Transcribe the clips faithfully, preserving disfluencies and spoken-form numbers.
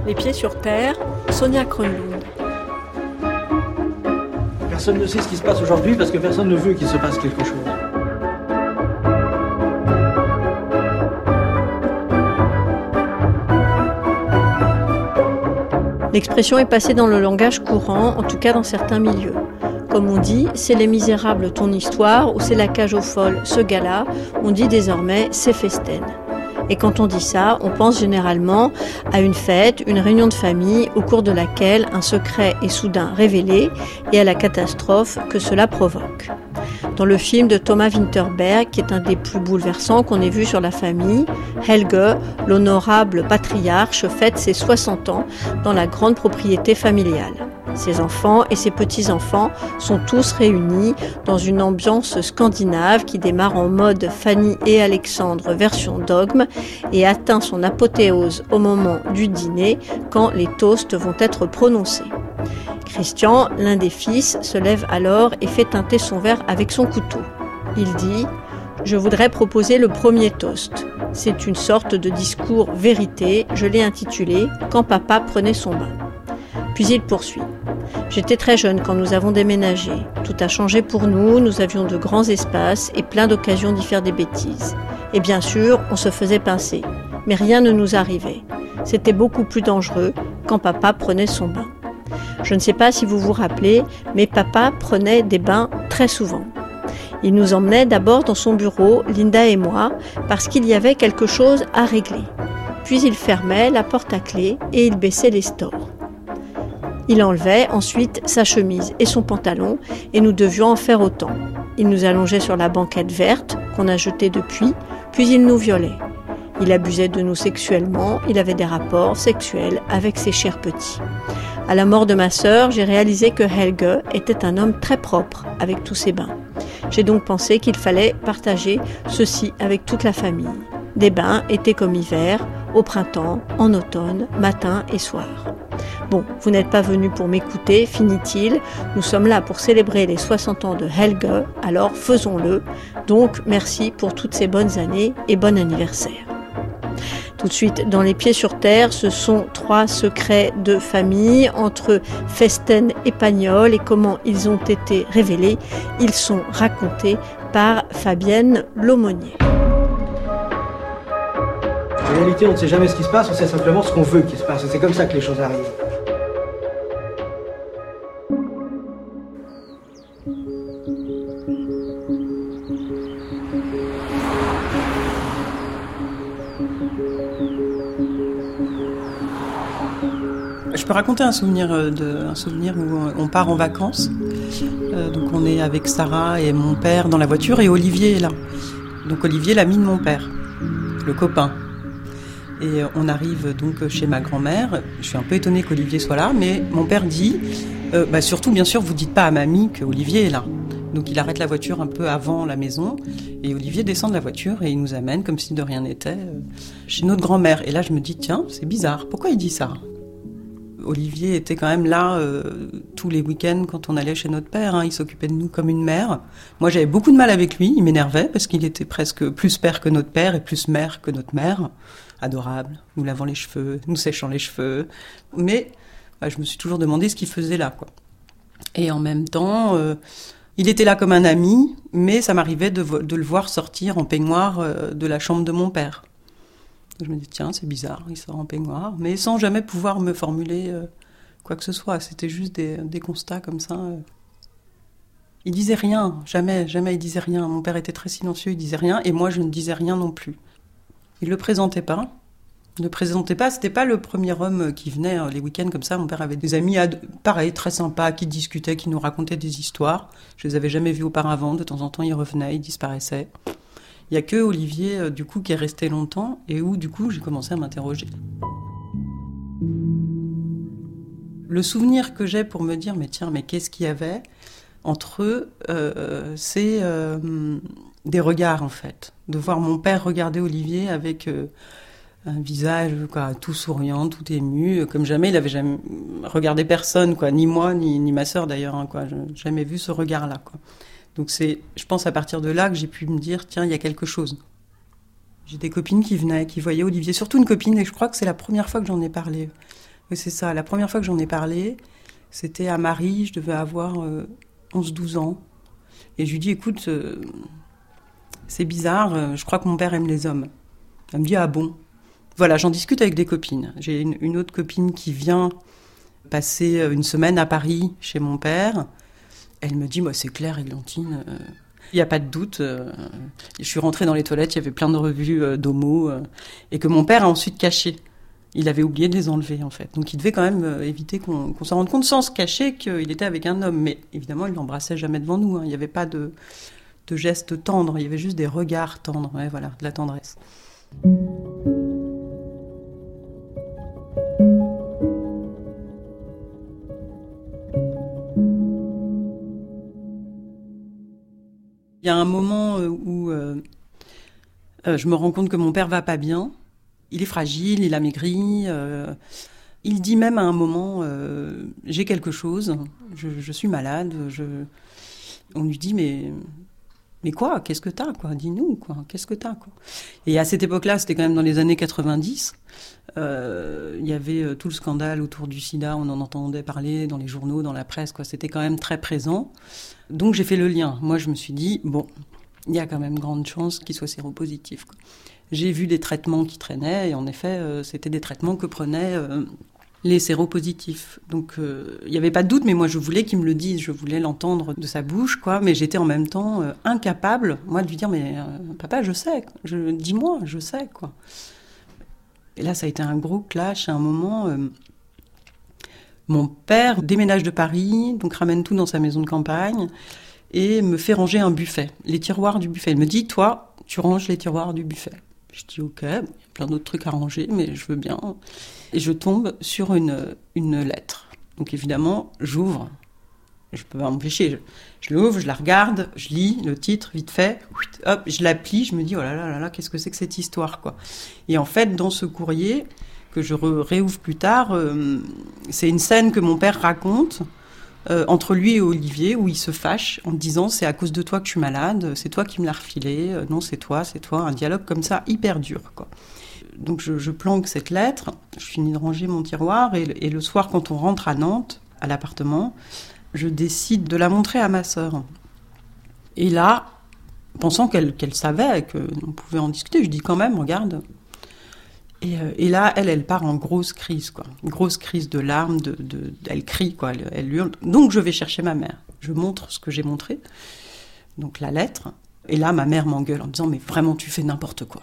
Les pieds sur terre, Sonia Kronlund. Personne ne sait ce qui se passe aujourd'hui parce que personne ne veut qu'il se passe quelque chose. L'expression est passée dans le langage courant, en tout cas dans certains milieux. Comme on dit, c'est Les Misérables ton histoire, ou c'est La cage aux folles ce gala, on dit désormais c'est Festen. Et quand on dit ça, on pense généralement à une fête, une réunion de famille au cours de laquelle un secret est soudain révélé et à la catastrophe que cela provoque. Dans le film de Thomas Vinterberg, qui est un des plus bouleversants qu'on ait vu sur la famille, Helge, l'honorable patriarche, fête ses soixante ans dans la grande propriété familiale. Ses enfants et ses petits-enfants sont tous réunis dans une ambiance scandinave qui démarre en mode Fanny et Alexandre version dogme et atteint son apothéose au moment du dîner quand les toasts vont être prononcés. Christian, l'un des fils, se lève alors et fait teinter son verre avec son couteau. Il dit « Je voudrais proposer le premier toast. C'est une sorte de discours vérité, je l'ai intitulé « Quand papa prenait son bain ». Puis il poursuit. J'étais très jeune quand nous avons déménagé. Tout a changé pour nous, nous avions de grands espaces et plein d'occasions d'y faire des bêtises. Et bien sûr, on se faisait pincer. Mais rien ne nous arrivait. C'était beaucoup plus dangereux quand papa prenait son bain. Je ne sais pas si vous vous rappelez, mais papa prenait des bains très souvent. Il nous emmenait d'abord dans son bureau, Linda et moi, parce qu'il y avait quelque chose à régler. Puis il fermait la porte à clé et il baissait les stores. Il enlevait ensuite sa chemise et son pantalon et nous devions en faire autant. Il nous allongeait sur la banquette verte qu'on a jetée depuis, puis il nous violait. Il abusait de nous sexuellement, il avait des rapports sexuels avec ses chers petits. À la mort de ma sœur, j'ai réalisé que Helge était un homme très propre avec tous ses bains. J'ai donc pensé qu'il fallait partager ceci avec toute la famille. Des bains, été comme hiver, au printemps, en automne, matin et soir. Bon, vous n'êtes pas venu pour m'écouter, finit-il. Nous sommes là pour célébrer les soixante ans de Helge, alors faisons-le. Donc, merci pour toutes ces bonnes années et bon anniversaire. Tout de suite, dans Les Pieds sur Terre, ce sont trois secrets de famille entre Festen et Pagnol et comment ils ont été révélés. Ils sont racontés par Fabienne Laumonier. En réalité, on ne sait jamais ce qui se passe, on sait simplement ce qu'on veut qu'il se passe. C'est comme ça que les choses arrivent. Je peux raconter un souvenir, de, un souvenir où on part en vacances. Euh, donc on est avec Sarah et mon père dans la voiture et Olivier est là. Donc Olivier, l'ami de mon père, le copain. Et on arrive donc chez ma grand-mère. Je suis un peu étonnée qu'Olivier soit là, mais mon père dit euh, bah surtout, bien sûr, vous dites pas à mamie que Olivier est là. Donc il arrête la voiture un peu avant la maison et Olivier descend de la voiture et il nous amène comme si de rien n'était euh, chez notre grand-mère. Et là, je me dis tiens, c'est bizarre. Pourquoi il dit ça ? Olivier était quand même là euh, tous les week-ends quand on allait chez notre père. Hein, il s'occupait de nous comme une mère. Moi, j'avais beaucoup de mal avec lui. Il m'énervait parce qu'il était presque plus père que notre père et plus mère que notre mère. Adorable, nous lavant les cheveux, nous séchant les cheveux. Mais bah, je me suis toujours demandé ce qu'il faisait là, quoi. Et en même temps, euh, il était là comme un ami, mais ça m'arrivait de, vo- de le voir sortir en peignoir euh, de la chambre de mon père. Je me dis, tiens, c'est bizarre, il sort en peignoir, mais sans jamais pouvoir me formuler euh, quoi que ce soit. C'était juste des, des constats comme ça. Euh. Il disait rien, jamais, jamais il disait rien. Mon père était très silencieux, il disait rien, et moi je ne disais rien non plus. Il le présentait pas. Il le présentait pas, c'était pas le premier homme qui venait euh, les week-ends comme ça. Mon père avait des amis, ad- pareil, très sympas, qui discutaient, qui nous racontaient des histoires. Je les avais jamais vus auparavant, de temps en temps ils revenaient, ils disparaissaient. Il n'y a que Olivier, euh, du coup, qui est resté longtemps et où, du coup, j'ai commencé à m'interroger. Le souvenir que j'ai pour me dire, mais tiens, mais qu'est-ce qu'il y avait entre eux, euh, c'est euh, des regards, en fait. De voir mon père regarder Olivier avec euh, un visage quoi, tout souriant, tout ému, comme jamais. Il n'avait jamais regardé personne, quoi, ni moi, ni, ni ma sœur, d'ailleurs. Hein, quoi. Je n'ai jamais vu ce regard-là, quoi. Donc c'est, je pense à partir de là que j'ai pu me dire, tiens, il y a quelque chose. J'ai des copines qui venaient, qui voyaient Olivier, surtout une copine, et je crois que c'est la première fois que j'en ai parlé. Oui, c'est ça. La première fois que j'en ai parlé, c'était à Marie, je devais avoir euh, onze douze ans. Et je lui dis, écoute, euh, c'est bizarre, euh, je crois que mon père aime les hommes. Elle me dit, ah bon ? Voilà, j'en discute avec des copines. J'ai une, une autre copine qui vient passer une semaine à Paris chez mon père. Elle me dit, moi, c'est clair, Églantine, il euh, n'y a pas de doute. Euh, je suis rentrée dans les toilettes, il y avait plein de revues euh, d'homo, euh, et que mon père a ensuite caché. Il avait oublié de les enlever, en fait. Donc, il devait quand même euh, éviter qu'on, qu'on s'en rende compte sans se cacher qu'il était avec un homme. Mais évidemment, il ne l'embrassait jamais devant nous. Hein. Il n'y avait pas de, de gestes tendres. Il y avait juste des regards tendres. Ouais, voilà, de la tendresse. Il y a un moment où euh, euh, je me rends compte que mon père va pas bien. Il est fragile, il a maigri. Euh, il dit même à un moment, euh, j'ai quelque chose, je, je suis malade. Je... On lui dit, mais, mais quoi ? Qu'est-ce que t'as, quoi ? Dis-nous, quoi. Qu'est-ce que t'as, quoi ? Et à cette époque-là, c'était quand même dans les années quatre-vingt-dix. Euh, il y avait tout le scandale autour du sida, on en entendait parler dans les journaux, dans la presse, quoi. C'était quand même très présent. Donc j'ai fait le lien. Moi, je me suis dit, bon, il y a quand même grande chance qu'il soit séropositif, quoi. J'ai vu des traitements qui traînaient, et en effet, euh, c'était des traitements que prenaient euh, les séropositifs. Donc, euh, il n'y avait pas de doute, mais moi, je voulais qu'il me le dise, je voulais l'entendre de sa bouche, quoi. Mais j'étais en même temps euh, incapable, moi, de lui dire, mais euh, papa, je sais, je, dis-moi, je sais, quoi. Et là, ça a été un gros clash, à un moment... Euh, Mon père déménage de Paris, donc ramène tout dans sa maison de campagne et me fait ranger un buffet, les tiroirs du buffet. Il me dit, toi, tu ranges les tiroirs du buffet. Je dis, ok, il y a plein d'autres trucs à ranger, mais je veux bien. Et je tombe sur une, une lettre. Donc évidemment, j'ouvre. Je peux pas m'empêcher. Je, je l'ouvre, je la regarde, je lis le titre vite fait, hop, je la plie, je me dis, oh là là là là, qu'est-ce que c'est que cette histoire, quoi. Et en fait, dans ce courrier... que je réouvre plus tard, euh, c'est une scène que mon père raconte euh, entre lui et Olivier, où il se fâche en disant « c'est à cause de toi que je suis malade, c'est toi qui me l'as refilé, euh, non c'est toi, c'est toi », un dialogue comme ça hyper dur, quoi. Donc je, je planque cette lettre, je finis de ranger mon tiroir, et, et le soir quand on rentre à Nantes, à l'appartement, je décide de la montrer à ma sœur. Et là, pensant qu'elle, qu'elle savait, qu'on pouvait en discuter, je dis quand même, regarde... Et, euh, et là, elle, elle part en grosse crise, quoi. Une grosse crise de larmes, de, de, elle crie, quoi, elle, elle hurle. Donc, je vais chercher ma mère. Je montre ce que j'ai montré, donc la lettre. Et là, ma mère m'engueule en me disant, mais vraiment, tu fais n'importe quoi.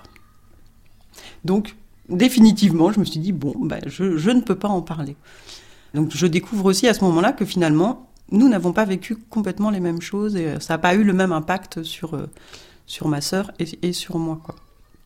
Donc, définitivement, je me suis dit, bon, ben, je, je ne peux pas en parler. Donc, je découvre aussi à ce moment-là que finalement, nous n'avons pas vécu complètement les mêmes choses et ça n'a pas eu le même impact sur, euh, sur ma sœur et, et sur moi, quoi.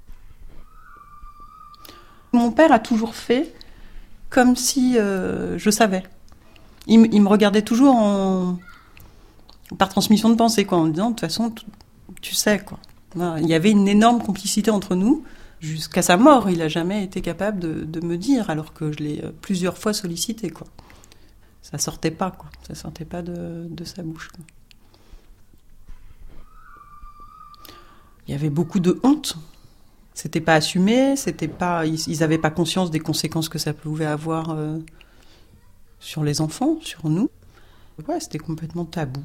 Mon père a toujours fait comme si euh, je savais. Il, m- il me regardait toujours en... par transmission de pensée, quoi, en me disant, de toute façon, tu, tu sais, quoi. Voilà. Il y avait une énorme complicité entre nous. Jusqu'à sa mort, il n'a jamais été capable de, de me dire, alors que je l'ai plusieurs fois sollicité, quoi. Ça sortait pas, quoi. Ça sortait pas de, de sa bouche, quoi. Il y avait beaucoup de honte. C'était pas assumé, c'était pas, ils n'avaient pas conscience des conséquences que ça pouvait avoir euh, sur les enfants, sur nous. Ouais, c'était complètement tabou.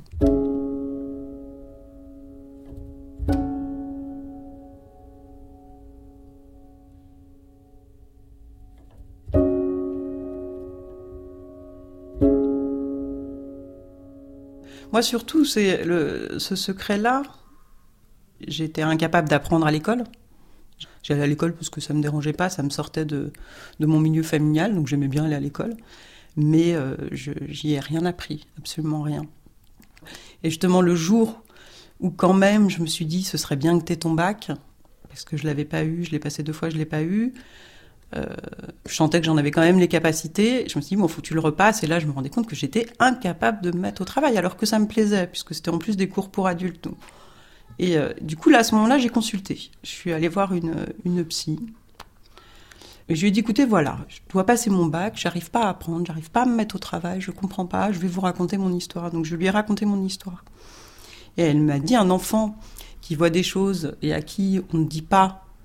Moi, surtout, c'est le, ce secret-là, j'étais incapable d'apprendre à l'école. J'allais à l'école parce que ça me dérangeait pas, ça me sortait de, de mon milieu familial, donc j'aimais bien aller à l'école. Mais euh, je, j'y ai rien appris, absolument rien. Et justement, le jour où quand même je me suis dit, ce serait bien que t'aies ton bac, parce que je l'avais pas eu, je l'ai passé deux fois, je l'ai pas eu. Euh, je sentais que j'en avais quand même les capacités. Je me suis dit, bon, faut que tu le repasses. Et là, je me rendais compte que j'étais incapable de me mettre au travail, alors que ça me plaisait, puisque c'était en plus des cours pour adultes. Donc. Et euh, du coup, là, à ce moment-là, j'ai consulté. Je suis allée voir une, une psy. Et je lui ai dit, écoutez, voilà, je dois passer mon bac, j'arrive pas à apprendre, j'arrive pas à me mettre au travail, je comprends pas, je vais vous raconter mon histoire. Donc, je lui ai raconté mon histoire. Et elle m'a dit, un enfant qui voit des choses et à qui on ne dit pas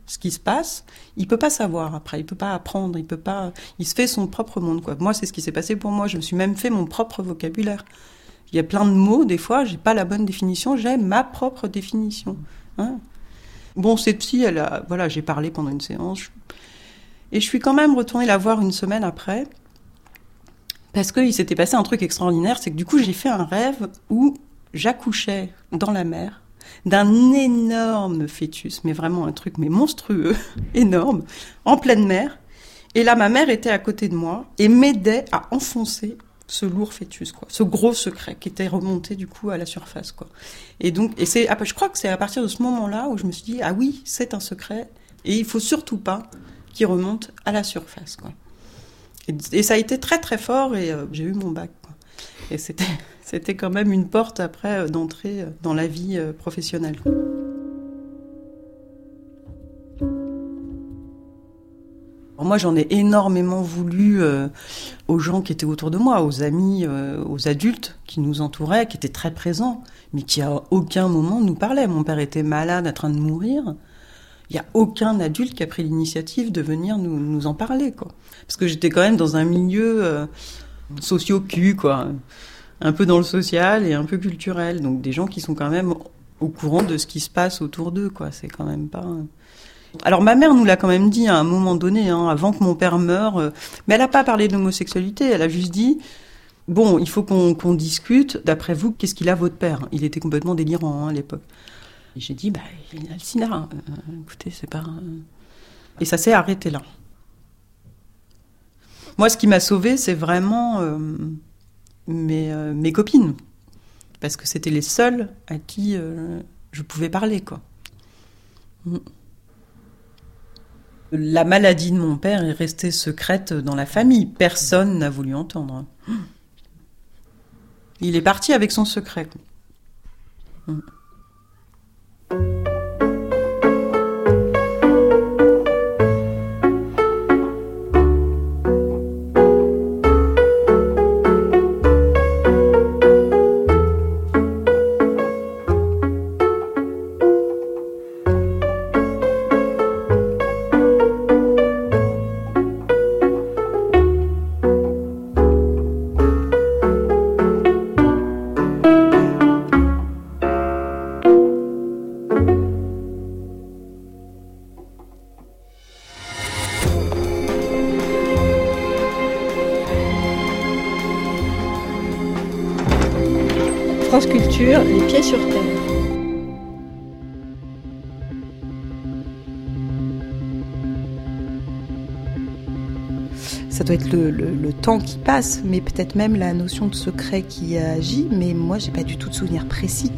ce qui se passe, il peut pas savoir après, il peut pas apprendre, il peut pas, il se fait son propre monde, quoi. Moi, c'est ce qui s'est passé pour moi. Je me suis même fait mon propre vocabulaire. Il y a plein de mots, des fois, j'ai pas la bonne définition, j'ai ma propre définition. Hein. Bon, cette psy, elle a, voilà, j'ai parlé pendant une séance, je... et je suis quand même retournée la voir une semaine après, parce qu'il s'était passé un truc extraordinaire, c'est que du coup, j'ai fait un rêve où j'accouchais dans la mer d'un énorme fœtus, mais vraiment un truc mais monstrueux, énorme, en pleine mer. Et là, ma mère était à côté de moi et m'aidait à enfoncer ce lourd fœtus, quoi, ce gros secret qui était remonté du coup à la surface, quoi. Et donc, et c'est, je crois que c'est à partir de ce moment-là où je me suis dit, ah oui, c'est un secret et il faut surtout pas qu'il remonte à la surface, quoi. Et, et ça a été très très fort et euh, j'ai eu mon bac, quoi. Et c'était, c'était quand même une porte après euh, d'entrée euh, dans la vie euh, professionnelle. Moi, j'en ai énormément voulu euh, aux gens qui étaient autour de moi, aux amis, euh, aux adultes qui nous entouraient, qui étaient très présents, mais qui à aucun moment nous parlaient. Mon père était malade, en train de mourir. Il n'y a aucun adulte qui a pris l'initiative de venir nous, nous en parler, quoi. Parce que j'étais quand même dans un milieu euh, socio-cul, quoi. Un peu dans le social et un peu culturel. Donc des gens qui sont quand même au courant de ce qui se passe autour d'eux, quoi. C'est quand même pas... Alors ma mère nous l'a quand même dit à un moment donné, hein, avant que mon père meure, euh, mais elle n'a pas parlé d'homosexualité, elle a juste dit « Bon, il faut qu'on, qu'on discute, d'après vous, qu'est-ce qu'il a votre père ?» Il était complètement délirant, hein, à l'époque. Et j'ai dit « Bah, il a le sida, euh, écoutez, c'est pas... » Et ça s'est arrêté là. Moi, ce qui m'a sauvée, c'est vraiment euh, mes, euh, mes copines, parce que c'était les seules à qui euh, je pouvais parler, quoi. Mm. La maladie de mon père est restée secrète dans la famille. Personne n'a voulu entendre. Il est parti avec son secret. France Culture, les pieds sur terre. Ça doit être le, le, le temps qui passe, mais peut-être même la notion de secret qui agit, mais moi j'ai pas du tout de souvenir précis.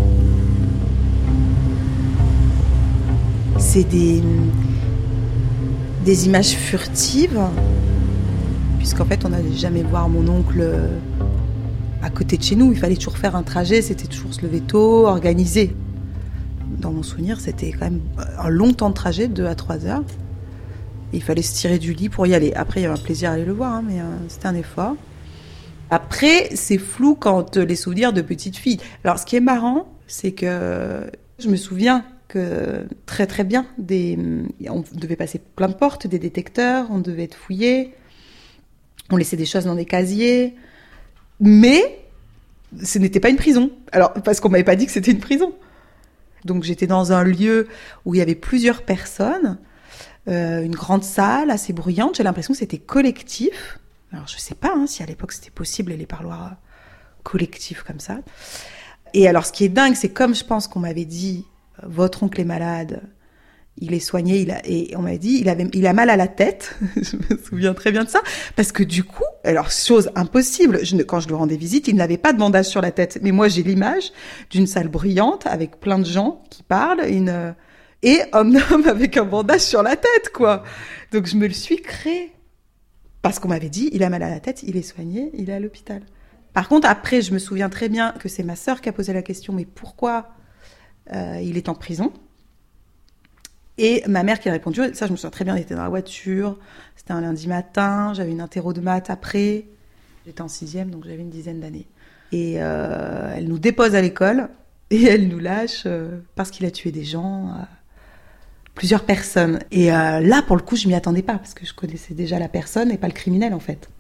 C'est des, des images furtives, puisqu'en fait on n'allait jamais voir mon oncle à côté de chez nous, il fallait toujours faire un trajet, c'était toujours se lever tôt, organisé. Dans mon souvenir, c'était quand même un long temps de trajet, deux à trois heures. Et il fallait se tirer du lit pour y aller. Après, il y avait un plaisir à aller le voir, hein, mais euh, c'était un effort. Après, c'est flou quand euh, les souvenirs de petite fille. Alors, ce qui est marrant, c'est que je me souviens que très très bien, des, on devait passer plein de portes, des détecteurs, on devait être fouillé, on laissait des choses dans des casiers. Mais ce n'était pas une prison. Alors, parce qu'on m'avait pas dit que c'était une prison. Donc, j'étais dans un lieu où il y avait plusieurs personnes, euh, une grande salle assez bruyante. J'ai l'impression que c'était collectif. Alors, je sais pas hein, si à l'époque c'était possible les parloirs collectifs comme ça. Et alors, ce qui est dingue, c'est comme je pense qu'on m'avait dit, euh, votre oncle est malade. Il est soigné, il a, et on m'a dit, il avait, il a mal à la tête. Je me souviens très bien de ça. Parce que du coup, alors, chose impossible, je ne, quand je lui rendais visite, il n'avait pas de bandage sur la tête. Mais moi, j'ai l'image d'une salle bruyante avec plein de gens qui parlent, une, et un homme avec un bandage sur la tête, quoi. Donc, je me le suis créé. Parce qu'on m'avait dit, il a mal à la tête, il est soigné, il est à l'hôpital. Par contre, après, je me souviens très bien que c'est ma sœur qui a posé la question, mais pourquoi euh, il est en prison ? Et ma mère qui a répondu, ça je me souviens très bien, elle était dans la voiture, c'était un lundi matin, j'avais une interro de maths après, j'étais en sixième, donc j'avais une dizaine d'années. Et euh, elle nous dépose à l'école, et elle nous lâche euh, parce qu'il a tué des gens, euh, plusieurs personnes. Et euh, là, pour le coup, je m'y attendais pas, parce que je connaissais déjà la personne et pas le criminel, en fait.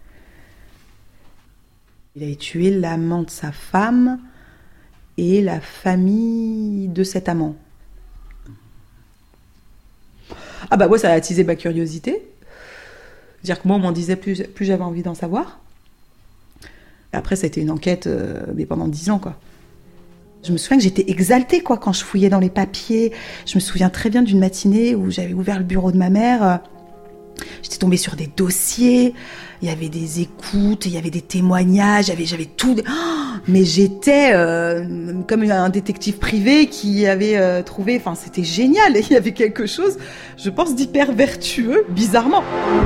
Il avait tué l'amant de sa femme et la famille de cet amant. Ah bah moi, ça a attisé ma curiosité. C'est-à-dire que moi, on m'en disait plus, plus j'avais envie d'en savoir. Après, ça a été une enquête, euh, mais pendant dix ans, quoi. Je me souviens que j'étais exaltée, quoi, quand je fouillais dans les papiers. Je me souviens très bien d'une matinée où j'avais ouvert le bureau de ma mère. J'étais tombée sur des dossiers, il y avait des écoutes, il y avait des témoignages, j'avais, j'avais tout. Oh, mais j'étais euh, comme un détective privé qui avait euh, trouvé... Enfin, c'était génial. Il y avait quelque chose, je pense, d'hyper vertueux, bizarrement.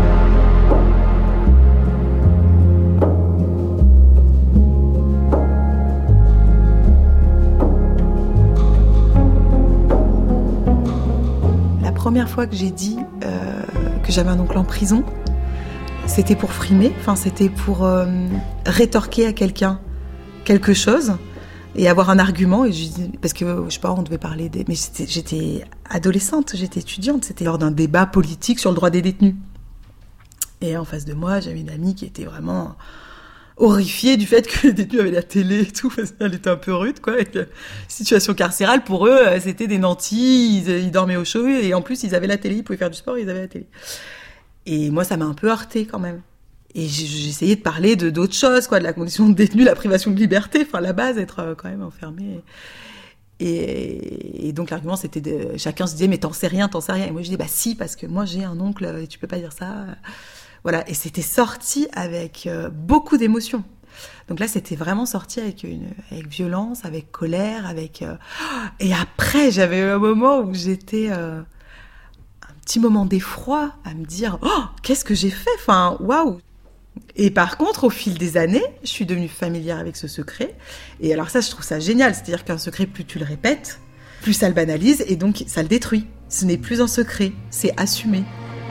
La première fois que j'ai dit... Euh, que j'avais un oncle en prison, c'était pour frimer, enfin c'était pour euh, rétorquer à quelqu'un quelque chose et avoir un argument. Et je, parce que je sais pas, on devait parler des, mais j'étais, j'étais adolescente, j'étais étudiante, c'était lors d'un débat politique sur le droit des détenus. Et en face de moi, j'avais une amie qui était vraiment horrifiée du fait que les détenus avaient la télé et tout, parce qu'elle était un peu rude, quoi. Et que, situation carcérale, pour eux, c'était des nantis, ils, ils dormaient au chaud, et en plus, ils avaient la télé, ils pouvaient faire du sport, ils avaient la télé. Et moi, ça m'a un peu heurtée, quand même. Et j'essayais de parler de, d'autres choses, quoi, de la condition de détenu, la privation de liberté, enfin, la base, être quand même enfermé. Et, et donc, l'argument, c'était de, chacun se disait, mais t'en sais rien, t'en sais rien. Et moi, je disais, bah si, parce que moi, j'ai un oncle, et tu peux pas dire ça. Voilà, et c'était sorti avec euh, beaucoup d'émotions. Donc là, c'était vraiment sorti avec une, avec violence, avec colère, avec. Euh... Et après, j'avais un moment où j'étais euh, un petit moment d'effroi à me dire, oh, qu'est-ce que j'ai fait ? Enfin, waouh ! Et par contre, au fil des années, je suis devenue familière avec ce secret. Et alors ça, je trouve ça génial. C'est-à-dire qu'un secret, plus tu le répètes, plus ça le banalise, et donc ça le détruit. Ce n'est plus un secret, c'est assumé.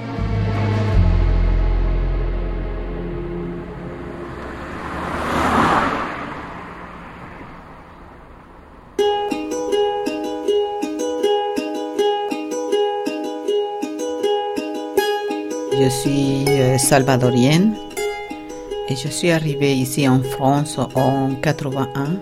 Je suis salvadorienne et je suis arrivée ici en France en quatre-vingt-un.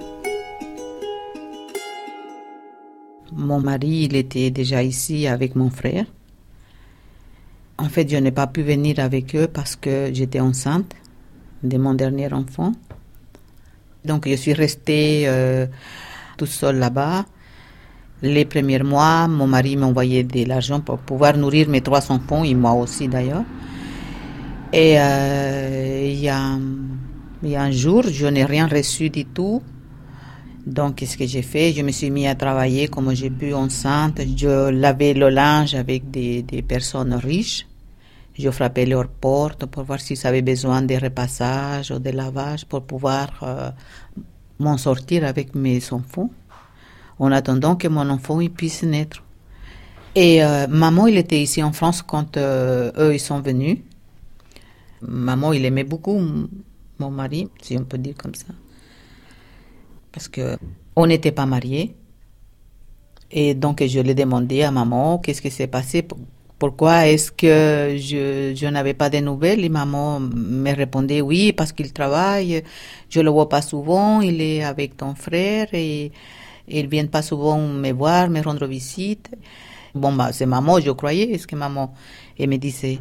Mon mari, il était déjà ici avec mon frère. En fait, je n'ai pas pu venir avec eux parce que j'étais enceinte de mon dernier enfant. Donc, je suis restée euh, toute seule là-bas. Les premiers mois, mon mari m'envoyait de l'argent pour pouvoir nourrir mes trois enfants, et moi aussi d'ailleurs. Et euh, il y a, il y a un jour, je n'ai rien reçu du tout. Donc, qu'est-ce que j'ai fait ? Je me suis mis à travailler comme j'ai pu enceinte. Je lavais le linge avec des, des personnes riches. Je frappais leurs portes pour voir s'ils avaient besoin de repassage ou de lavage pour pouvoir euh, m'en sortir avec mes enfants, en attendant que mon enfant il puisse naître. Et euh, maman, il était ici en France quand euh, eux, ils sont venus. Maman, il aimait beaucoup mon mari, si on peut dire comme ça. Parce qu'on n'était pas mariés. Et donc, je lui ai demandé à maman, qu'est-ce qui s'est passé ? Pourquoi est-ce que je, je n'avais pas de nouvelles ? Et maman me répondait, oui, parce qu'il travaille, je ne le vois pas souvent, il est avec ton frère et... Ils ne viennent pas souvent me voir, me rendre visite. Bon, bah, c'est maman, je croyais, ce que maman elle me disait.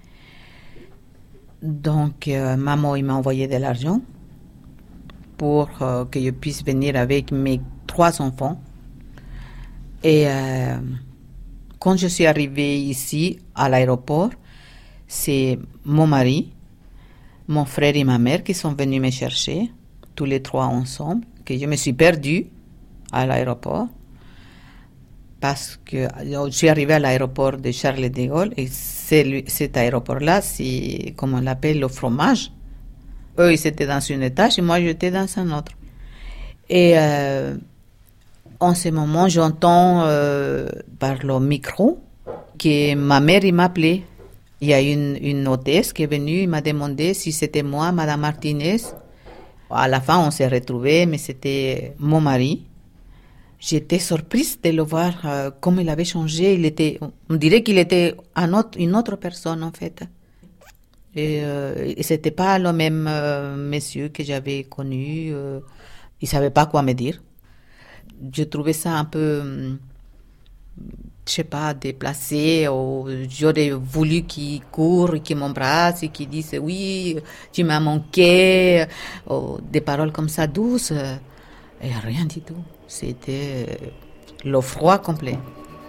Donc, euh, maman, il m'a envoyé de l'argent pour euh, que je puisse venir avec mes trois enfants. Et euh, quand je suis arrivée ici, à l'aéroport, c'est mon mari, mon frère et ma mère qui sont venus me chercher, tous les trois ensemble, que je me suis perdue à l'aéroport parce que je suis arrivée à l'aéroport de Charles de Gaulle et c'est, cet aéroport-là, c'est comme on l'appelle le fromage. Eux, ils étaient dans une étage et moi, j'étais dans un autre. Et euh, en ce moment, j'entends euh, par le micro que ma mère il m'appelait. Il y a une, une hôtesse qui est venue, il m'a demandé si c'était moi, Madame Martinez. À la fin, on s'est retrouvés, mais c'était mon mari. J'étais surprise de le voir, euh, comme il avait changé. Il était, on dirait qu'il était un autre, une autre personne, en fait. Et, euh, et c'était pas le même euh, monsieur que j'avais connu. Euh, il savait pas quoi me dire. Je trouvais ça un peu, je sais pas, déplacé. Ou j'aurais voulu qu'il court, qu'il m'embrasse et qu'il dise oui, tu m'as manqué. Ou des paroles comme ça douces. Et rien du tout. C'était le froid complet.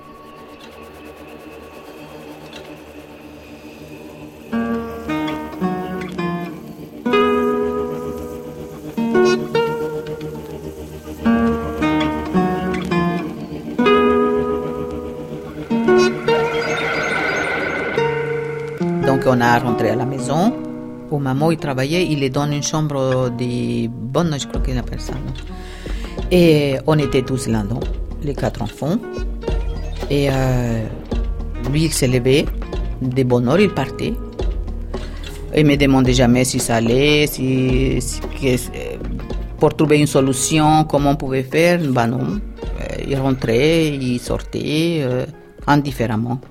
Donc on a rentré à la maison où maman il travaillait, il est dans une chambre de bonne, je crois qu'il appelle ça. Et on était tous là-dedans, les quatre enfants. Et euh, lui, il s'est levé, de bonne heure, il partait. Il ne me demandait jamais si ça allait, si, si, pour trouver une solution, comment on pouvait faire. Ben non, il rentrait, il sortait, euh, indifféremment.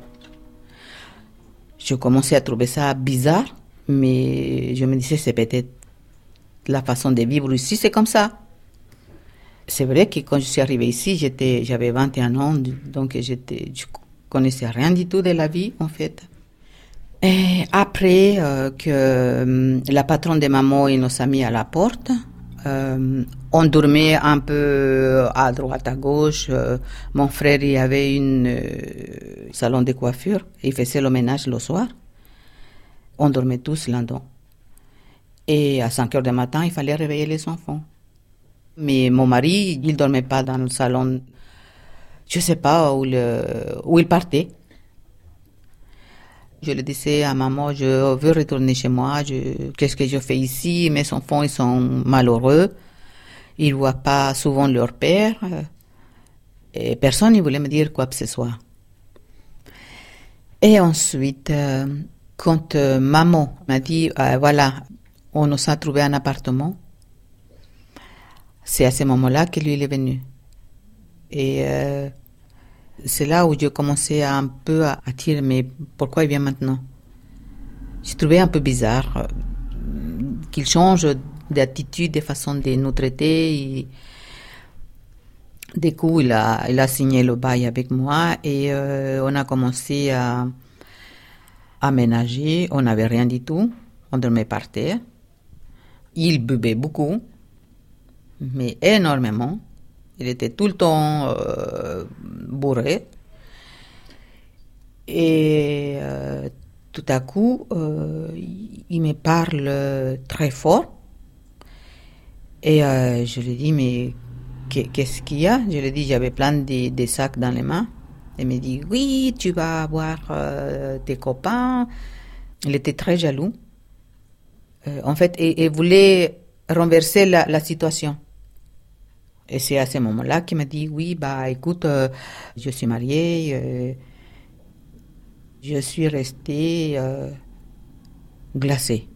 Je commençais à trouver ça bizarre, mais je me disais, c'est peut-être la façon de vivre ici, c'est comme ça. C'est vrai que quand je suis arrivée ici, j'étais, j'avais vingt et un ans, donc j'étais, je connaissais rien du tout de la vie, en fait. Et après euh, que euh, la patronne de maman il nous a mis à la porte, euh, on dormait un peu à droite, à gauche. Euh, mon frère, il avait une euh, salon de coiffure, il faisait le ménage le soir. On dormait tous là-dedans. Et à cinq heures du matin, il fallait réveiller les enfants. Mais mon mari, il ne dormait pas dans le salon, je ne sais pas où, le, où il partait. Je le disais à maman, je veux retourner chez moi, je, qu'est-ce que je fais ici? Mes enfants, ils sont malheureux, ils ne voient pas souvent leur père, et personne ne voulait me dire quoi que ce soit. Et ensuite, euh, quand euh, maman m'a dit, euh, voilà, on nous a trouvé un appartement, c'est à ce moment-là que lui il est venu. Et euh, c'est là où je commençais à, un peu à, à dire, mais pourquoi il vient maintenant? J'ai trouvé un peu bizarre euh, qu'il change d'attitude, de façon de nous traiter. Et, du coup, il a, il a signé le bail avec moi et euh, on a commencé à aménager. On n'avait rien du tout. On dormait par terre. Il buvait beaucoup, mais énormément. Il était tout le temps euh, bourré. Et euh, tout à coup, euh, il me parle très fort. Et euh, je lui dis, mais qu'est-ce qu'il y a? Je lui dis, j'avais plein de, de sacs dans les mains. Il me dit, oui, tu vas avoir euh, tes copains. Il était très jaloux. Euh, en fait, il, il voulait renverser la, la situation. Et c'est à ce moment-là qu'il m'a dit, oui, bah écoute, euh, je suis mariée, euh, je suis restée euh, glacée.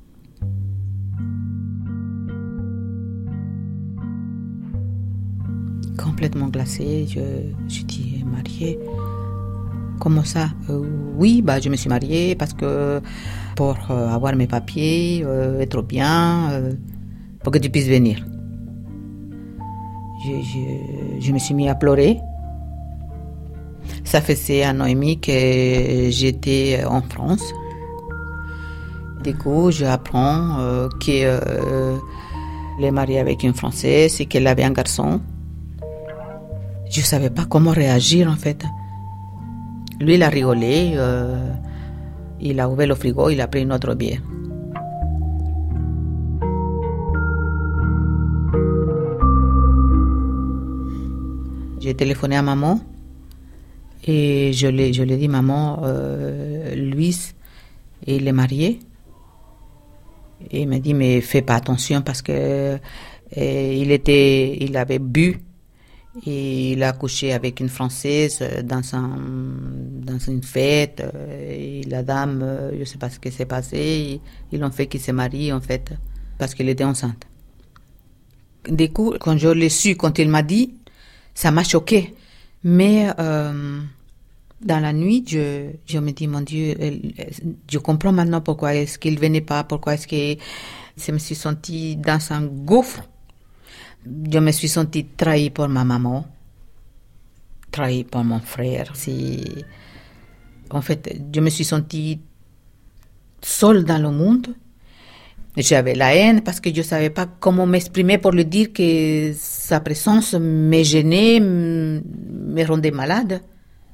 Complètement glacée, je, je dis, mariée, comment ça? euh, Oui, bah je me suis mariée parce que pour euh, avoir mes papiers, euh, être bien, euh, pour que tu puisses venir. Je, je, je me suis mis à pleurer. Ça faisait un an et demi que j'étais en France. Du coup, j'apprends euh, qu'elle euh, est mariée avec une Française et qu'elle avait un garçon. Je ne savais pas comment réagir, en fait. Lui, il a rigolé. Euh, il a ouvert le frigo, il a pris une autre bière. J'ai téléphoné à maman et je lui, je lui ai dit, maman, euh, Louis, il est marié. Et il m'a dit, mais fais pas attention parce que euh, il était, il avait bu et il a couché avec une Française dans, un, dans une fête. Et la dame, je ne sais pas ce qui s'est passé, ils l'ont fait qu'il se marie en fait parce qu'elle était enceinte. Du coup, quand je l'ai su, quand il m'a dit, ça m'a choquée. Mais euh, dans la nuit, je, je me dis, mon Dieu, je comprends maintenant pourquoi est-ce qu'il venait pas, pourquoi est-ce que je me suis sentie dans un gouffre. Je me suis sentie trahie par ma maman, trahie par mon frère. C'est... En fait, je me suis sentie seule dans le monde. J'avais la haine parce que je ne savais pas comment m'exprimer pour lui dire que sa présence me gênait, me rendait malade.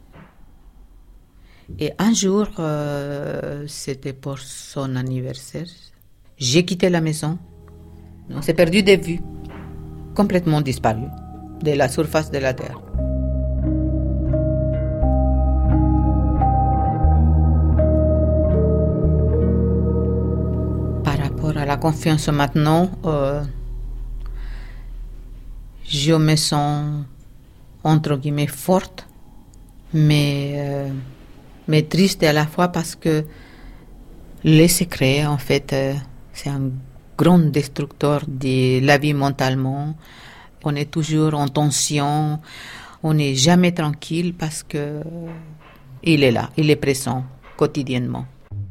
Et un jour, euh, c'était pour son anniversaire, j'ai quitté la maison. On s'est perdu de vue, complètement disparu de la surface de la terre. À la confiance maintenant, euh, je me sens entre guillemets forte, mais, euh, mais triste à la fois parce que les secrets, en fait, euh, c'est un grand destructeur de la vie mentalement. On est toujours en tension, on n'est jamais tranquille parce que il est là, il est présent quotidiennement.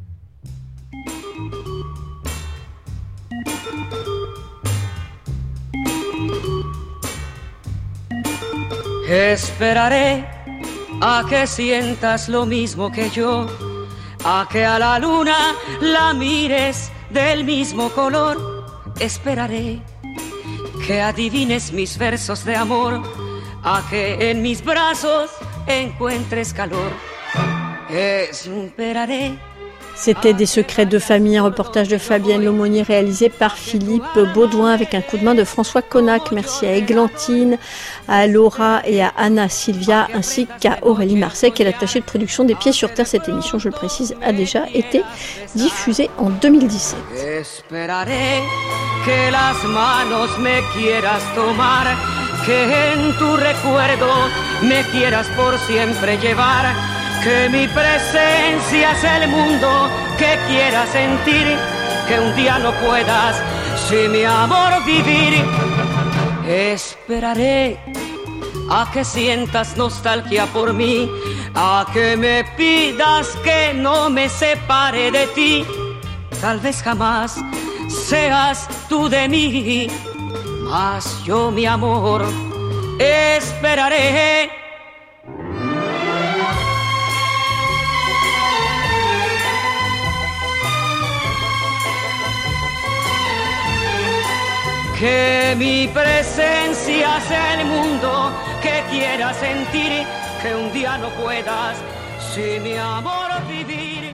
Esperaré a que sientas lo mismo que yo, a que a la luna la mires del mismo color. Esperaré que adivines mis versos de amor, a que en mis brazos encuentres calor. Esperaré. C'était Des secrets de famille, un reportage de Fabienne Lemonnier réalisé par Philippe Baudouin avec un coup de main de François Connac. Merci à Églantine, à Laura et à Anna Sylvia ainsi qu'à Aurélie Marseille qui est l'attachée de production des Pieds sur Terre. Cette émission, je le précise, a déjà été diffusée en deux mille dix-sept. Esperaré que las manos me quieras tomar, que en tu recuerdo me quieras por siempre llevar. Que mi presencia es el mundo que quieras sentir, que un día no puedas sin mi amor vivir. Esperaré a que sientas nostalgia por mí, a que me pidas que no me separe de ti. Tal vez jamás seas tú de mí, mas yo mi amor esperaré. Que mi presencia sea el mundo que quieras sentir, que un día no puedas sin mi amor.